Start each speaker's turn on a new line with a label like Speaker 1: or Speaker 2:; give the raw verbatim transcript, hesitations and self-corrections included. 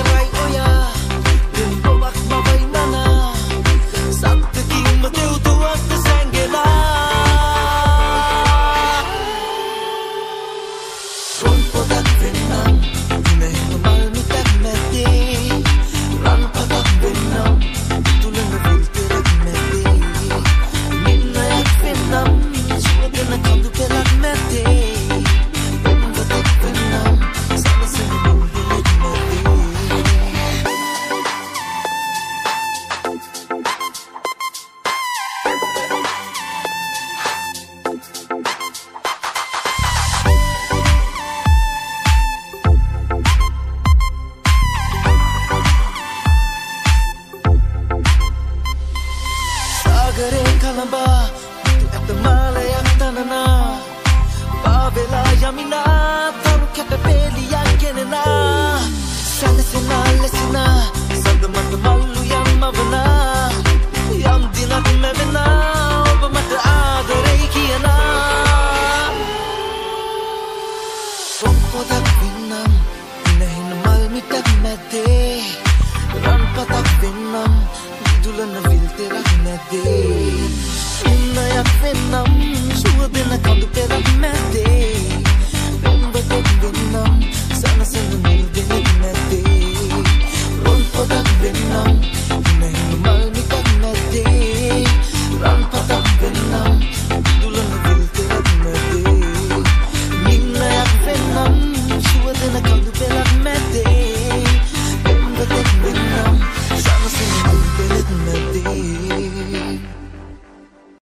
Speaker 1: කරයි ඔයා දෙන් බවක් මවයි නනා සත්‍යකින්ම දෙව්දුවක්ද සැංගෙලා රොන් පොදක් වෙන්නම් ඉනෙහිම මල් මිටක් නැත්තේ රන් පදක් වෙන්නම් තුලන විල් පෙරක් නැත්තේ නින්නයක් වෙන්නම් සුවදන කඳු පෙරක් නැත්තේ Sagareen kalamba at the malayak tanana Pavela yamina taru kata peli yang kenena Sana sena lesena Sada mata mal